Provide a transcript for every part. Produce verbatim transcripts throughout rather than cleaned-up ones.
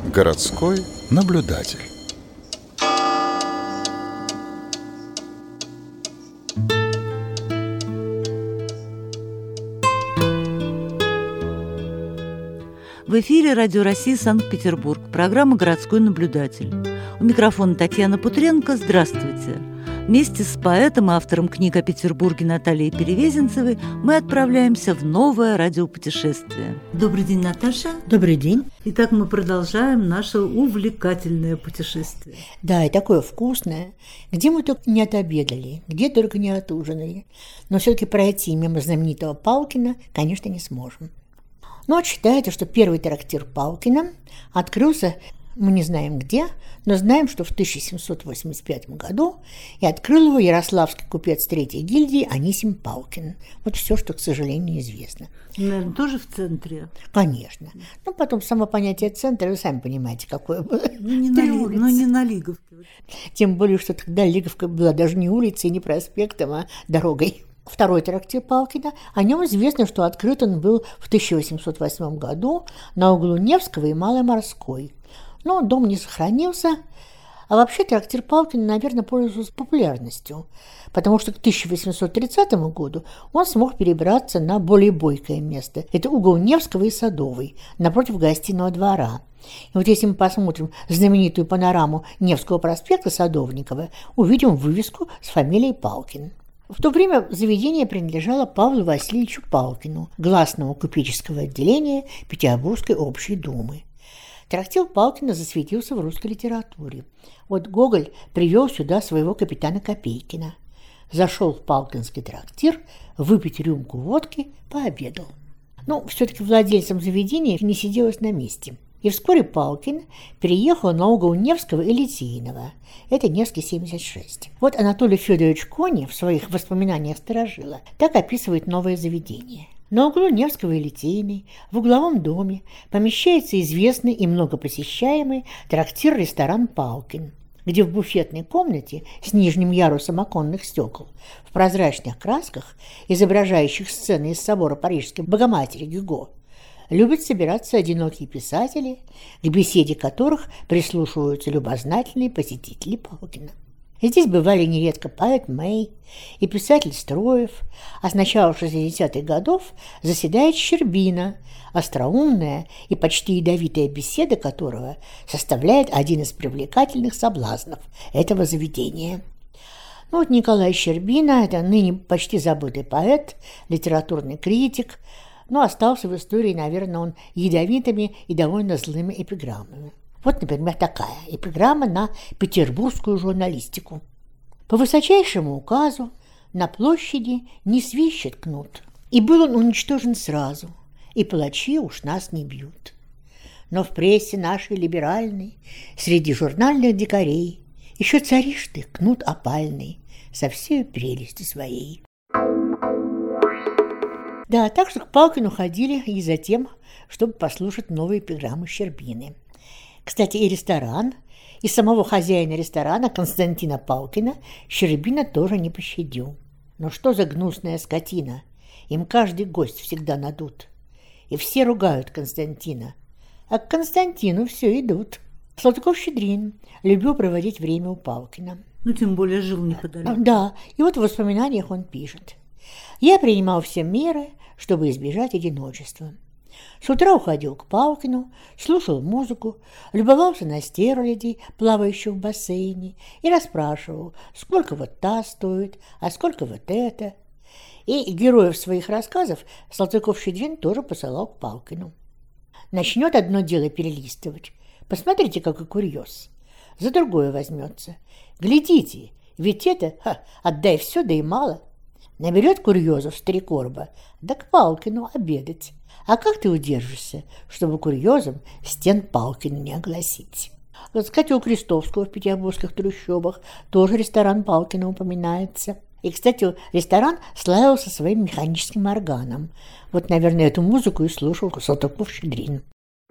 Городской наблюдатель. В эфире Радио России Санкт-Петербург, программа «Городской наблюдатель». У микрофона Татьяна Путренко. Здравствуйте. Вместе с поэтом и автором книг о Петербурге Натальей Перевезенцевой мы отправляемся в новое радиопутешествие. Добрый день, Наташа. Добрый день. Итак, мы продолжаем наше увлекательное путешествие. Да, и такое вкусное. Где мы только не отобедали, где только не отужинали. Но все-таки пройти мимо знаменитого Палкина, конечно, не сможем. Но вот считается, что первый трактир Палкина открылся, мы не знаем где, но знаем, что в тысяча семьсот восемьдесят пятом году и открыл его ярославский купец третьей гильдии Анисим Палкин. Вот все, что, к сожалению, известно. Наверное, тоже в центре? Конечно. Ну, потом само понятие центра, вы сами понимаете, какое было. Ну, не, на, ну, не на Лиговке. Тем более, что тогда Лиговка была даже не улицей, не проспектом, а дорогой. Второй трактир Палкина, о нем известно, что открыт он был в тысяча восемьсот восьмом году на углу Невского и Малой Морской. Но дом не сохранился, а вообще трактир Палкина, наверное, пользовался популярностью, потому что к тысяча восемьсот тридцатому году он смог перебраться на более бойкое место. Это угол Невского и Садовой, напротив Гостиного двора. И вот если мы посмотрим знаменитую панораму Невского проспекта Садовникова, увидим вывеску с фамилией Палкин. В то время заведение принадлежало Павлу Васильевичу Палкину, гласному купеческого отделения Петербургской общей думы. Трактир Палкина засветился в русской литературе. Вот Гоголь привел сюда своего капитана Копейкина. Зашел в Палкинский трактир, выпить рюмку водки, пообедал. Но все-таки владельцам заведения не сиделось на месте. И вскоре Палкин переехал на угол Невского и Литейного. Это Невский, семьдесят шесть. Вот Анатолий Федорович Кони в своих воспоминаниях старожила так описывает новое заведение. На углу Невского и Литейной, в угловом доме, помещается известный и многопосещаемый трактир-ресторан «Палкин», где в буфетной комнате с нижним ярусом оконных стекол в прозрачных красках, изображающих сцены из собора Парижской Богоматери Гюго, любят собираться одинокие писатели, к беседе которых прислушиваются любознательные посетители Палкина. Здесь бывали нередко поэт Мэй и писатель Строев, а с начала шестидесятых годов заседает Щербина, остроумная и почти ядовитая беседа которого составляет один из привлекательных соблазнов этого заведения. Ну вот Николай Щербина – это ныне почти забытый поэт, литературный критик, но остался в истории, наверное, он ядовитыми и довольно злыми эпиграммами. Вот, например, такая эпиграмма на петербургскую журналистику. По высочайшему указу на площади не свищет кнут, и был он уничтожен сразу, и палачи уж нас не бьют. Но в прессе нашей либеральной, среди журнальных дикарей, еще царишь ты, кнут опальный, со всей прелестью своей. Да, так что к Палкину ходили и за тем, чтобы послушать новые эпиграммы Щербины. Кстати, и ресторан, и самого хозяина ресторана Константина Палкина Щербина тоже не пощадил. Но что за гнусная скотина? Им каждый гость всегда надут. И все ругают Константина. А к Константину все идут. Салтыков-Щедрин любил проводить время у Палкина. Ну, тем более жил неподалеку. Да, и вот в воспоминаниях он пишет. «Я принимал все меры, чтобы избежать одиночества. С утра уходил к Палкину, слушал музыку, любовался на стерлядей, плавающих в бассейне, и расспрашивал, сколько вот та стоит, а сколько вот это». И героев своих рассказов Салтыков-Щедрин тоже посылал к Палкину. Начнет одно дело перелистывать. Посмотрите, какой курьез. За другое возьмется. Глядите, ведь это, ха, отдай все, да и мало. Наберет курьезов с три короба, да к Палкину обедать. А как ты удержишься, чтобы курьезом стен Палкина не огласить? Кстати, у Крестовского в петербургских трущобах тоже ресторан Палкина упоминается. И, кстати, ресторан славился своим механическим органом. Вот, наверное, эту музыку и слушал Салтыков-Щедрин.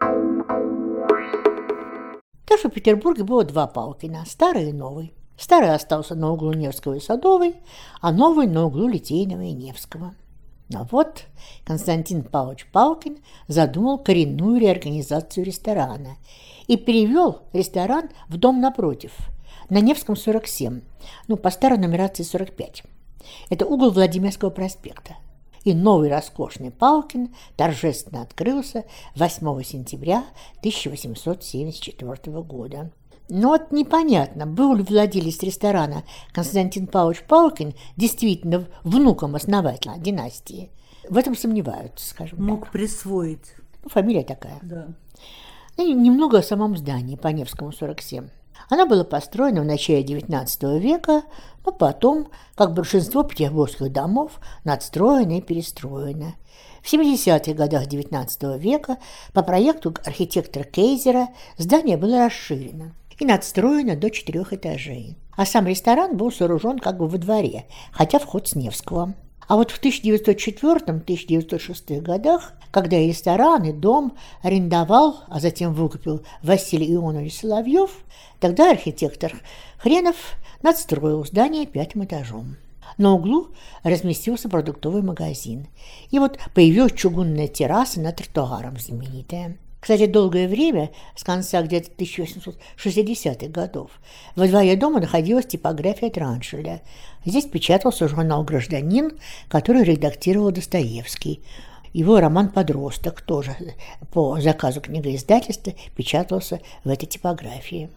Так что в Петербурге было два Палкина, старый и новый. Старый остался на углу Невского и Садовой, а новый на углу Литейного и Невского. Но вот Константин Павлович Палкин задумал коренную реорганизацию ресторана и перевел ресторан в дом напротив, на Невском сорок семь, ну, по старой нумерации сорок пять. Это угол Владимирского проспекта. И новый роскошный Палкин торжественно открылся восьмого сентября тысяча восемьсот семьдесят четвёртого года. Но вот непонятно, был ли владелец ресторана Константин Павлович Палкин действительно внуком основателя династии. В этом сомневаются, скажем Мог так. присвоить. Ну, фамилия такая. Да. И немного о самом здании по Невскому сорок семь. Оно было построено в начале девятнадцатого века, но потом, как большинство петербургских домов, надстроено и перестроено. В семидесятых годах девятнадцатого века по проекту архитектора Кейзера здание было расширено и надстроено до четырех этажей. А сам ресторан был сооружен как бы во дворе, хотя вход с Невского. А вот в тысяча девятьсот четвёртом — тысяча девятьсот шестом годах, когда и ресторан, и дом арендовал, а затем выкупил Василий Ионович Соловьев, тогда архитектор Хренов надстроил здание пятым этажом. На углу разместился продуктовый магазин. И вот появилась чугунная терраса над тротуаром знаменитая. Кстати, долгое время, с конца где-то тысяча восемьсот шестидесятых годов, во дворе дома находилась типография Траншеля. Здесь печатался журнал «Гражданин», который редактировал Достоевский. Его роман «Подросток» тоже по заказу книгоиздательства печатался в этой типографии.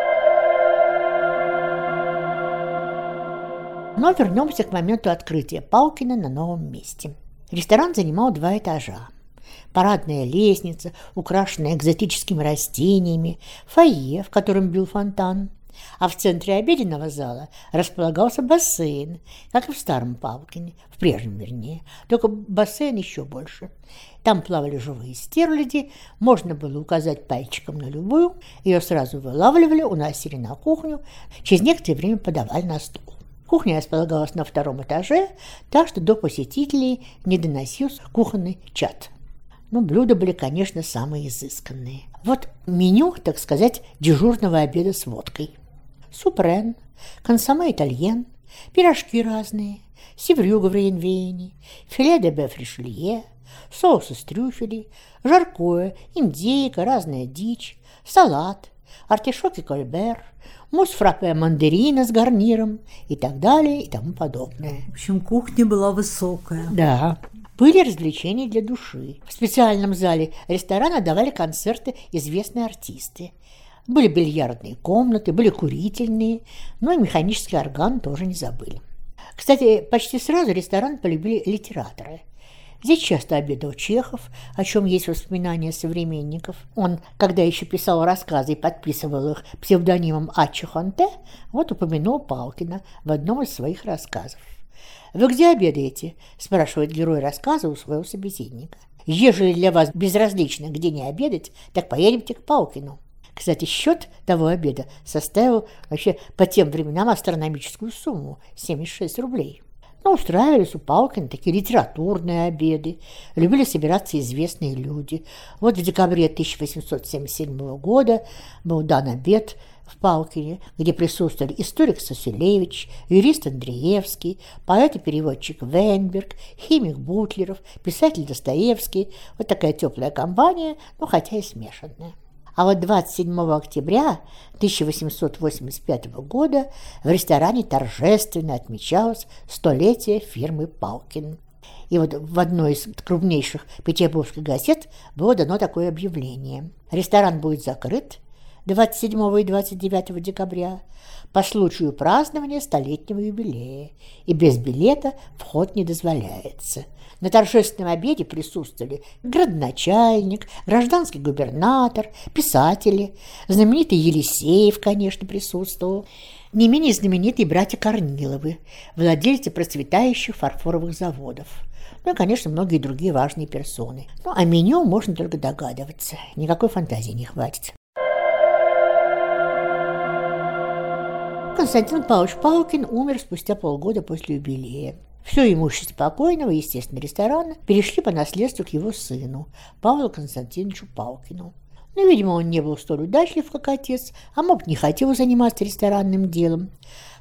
Но вернемся к моменту открытия Палкина на новом месте. Ресторан занимал два этажа. Парадная лестница, украшенная экзотическими растениями, фойе, в котором бил фонтан. А в центре обеденного зала располагался бассейн, как и в старом Палкине, в прежнем вернее, только бассейн еще больше. Там плавали живые стерляди, можно было указать пальчиком на любую, ее сразу вылавливали, уносили на кухню, через некоторое время подавали на стол. Кухня располагалась на втором этаже, так что до посетителей не доносился кухонный чад. Но блюда были, конечно, самые изысканные. Вот меню, так сказать, дежурного обеда с водкой. Суп-рен, консомме итальен, пирожки разные, севрюга в рейнвейне, филе де беф ришелье, соус из трюфелей, жаркое, индейка, разная дичь, салат, артишоки кольбер, мусс-фраппе мандарина с гарниром и так далее и тому подобное. В общем, кухня была высокая. Да. Были развлечения для души. В специальном зале ресторана давали концерты известные артисты. Были бильярдные комнаты, были курительные, но и механический орган тоже не забыли. Кстати, почти сразу ресторан полюбили литераторы. Здесь часто обедал Чехов, о чем есть воспоминания современников. Он, когда еще писал рассказы и подписывал их псевдонимом А. Чехонте, вот упомянул Палкина в одном из своих рассказов. «Вы где обедаете?» – спрашивает герой рассказа у своего собеседника. «Ежели для вас безразлично, где не обедать, так поедемте к Палкину». Кстати, счет того обеда составил вообще по тем временам астрономическую сумму – семьдесят шесть рублей. Но устраивались у Палкина такие литературные обеды, любили собираться известные люди. Вот в декабре тысяча восемьсот семьдесят седьмого года был дан обед в Палкине, где присутствовали историк Сосюлевич, юрист Андреевский, поэт и переводчик Вейнберг, химик Бутлеров, писатель Достоевский. Вот такая теплая компания, но хотя и смешанная. А вот двадцать седьмого октября тысяча восемьсот восемьдесят пятого года в ресторане торжественно отмечалось столетие фирмы «Палкин». И вот в одной из крупнейших петербургских газет было дано такое объявление. Ресторан будет закрыт двадцать седьмого и двадцать девятого декабря по случаю празднования столетнего юбилея, и без билета вход не дозволяется. На торжественном обеде присутствовали градоначальник, гражданский губернатор, писатели, знаменитый Елисеев, конечно, присутствовал, не менее знаменитые братья Корниловы, владельцы процветающих фарфоровых заводов. Ну и, конечно, многие другие важные персоны. Ну, а меню можно только догадываться, никакой фантазии не хватит. Константин Павлович Палкин умер спустя полгода после юбилея. Все имущество покойного, естественно, ресторана, перешли по наследству к его сыну, Павлу Константиновичу Палкину. Но, видимо, он не был столь удачлив, как отец, а может, не хотел заниматься ресторанным делом.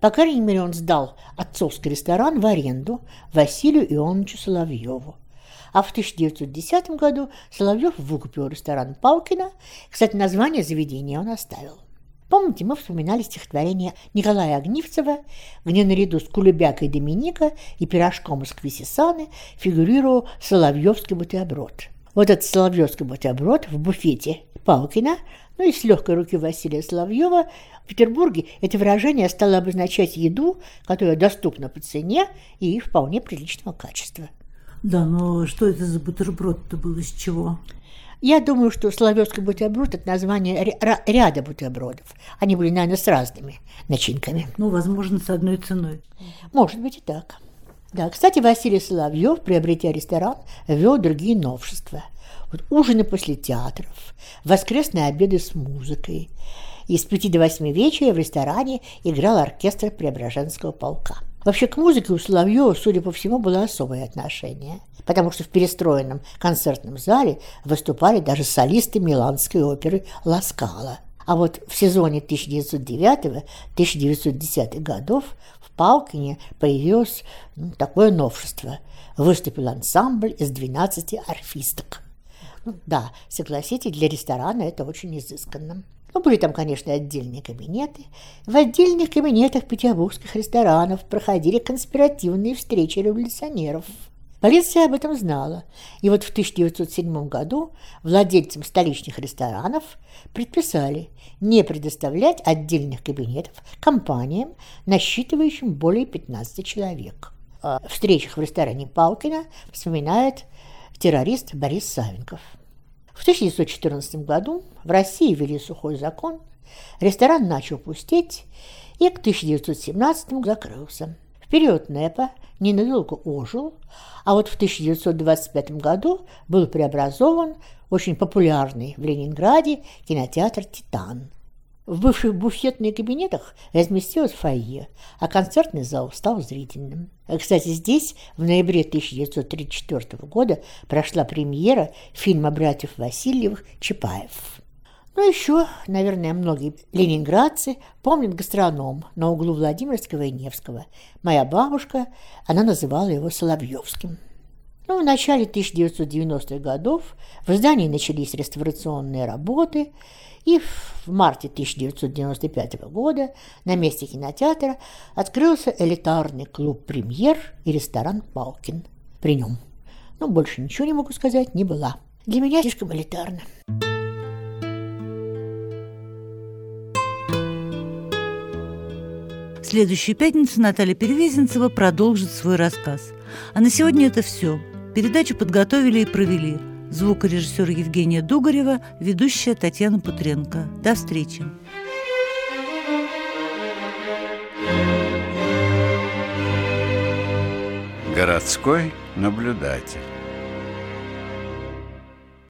По крайней мере, он сдал отцовский ресторан в аренду Василию Ионовичу Соловьеву. А в тысяча девятьсот десятом году Соловьев выкупил ресторан Палкина. Кстати, название заведения он оставил. Помните, мы вспоминали стихотворение Николая Огнивцева, где наряду с кулебякой Доминика и пирожком из Квисисаны фигурировал соловьевский бутерброд. Вот этот соловьевский бутерброд в буфете Палкина, ну и с легкой руки Василия Соловьева, в Петербурге это выражение стало обозначать еду, которая доступна по цене и вполне приличного качества. Да, но что это за бутерброд-то был, из чего? Я думаю, что соловьевский бутерброд – это название ряда бутербродов. Они были, наверное, с разными начинками. Ну, возможно, с одной ценой. Может быть и так. Да, кстати, Василий Соловьев, приобретя ресторан, ввел другие новшества. Вот ужины после театров, воскресные обеды с музыкой. И с пяти до восьми вечера в ресторане играл оркестр Преображенского полка. Вообще к музыке у Соловьева, судя по всему, было особое отношение, потому что в перестроенном концертном зале выступали даже солисты миланской оперы «Ла Скала». А вот в сезоне тысяча девятьсот девятого — тысяча девятьсот десятых годов в Палкине появилось ну, такое новшество. Выступил ансамбль из двенадцати арфисток. Ну, да, согласитесь, для ресторана это очень изысканно. Ну, были там, конечно, отдельные кабинеты. В отдельных кабинетах петербургских ресторанов проходили конспиративные встречи революционеров. Полиция об этом знала. И вот в тысяча девятьсот седьмом году владельцам столичных ресторанов предписали не предоставлять отдельных кабинетов компаниям, насчитывающим более пятнадцати человек. О встречах в ресторане Палкина вспоминает террорист Борис Савенков. В тысяча девятьсот четырнадцатом году в России ввели сухой закон, ресторан начал пустеть и к тысяча девятьсот семнадцатому закрылся. В период НЭПа ненадолго ожил, а вот в тысяча девятьсот двадцать пятом году был преобразован очень популярный в Ленинграде кинотеатр «Титан». В бывших буфетных кабинетах разместилось фойе, а концертный зал стал зрительным. Кстати, здесь в ноябре тысяча девятьсот тридцать четвёртого года прошла премьера фильма братьев Васильевых «Чапаев». Ну, еще, наверное, многие ленинградцы помнят гастроном на углу Владимирского и Невского. Моя бабушка, она называла его Соловьевским. Ну, в начале тысяча девятьсот девяностых годов в здании начались реставрационные работы, и в марте тысяча девятьсот девяносто пятого года на месте кинотеатра открылся элитарный клуб «Премьер» и ресторан «Палкин». При нем. Ну, больше ничего не могу сказать, не была. Для меня слишком элитарно. В следующую пятницу Наталья Перевезенцева продолжит свой рассказ. А на сегодня это все. Передачу подготовили и провели звукорежиссер Евгения Дугарева, ведущая Татьяна Путренко. До встречи. Городской наблюдатель.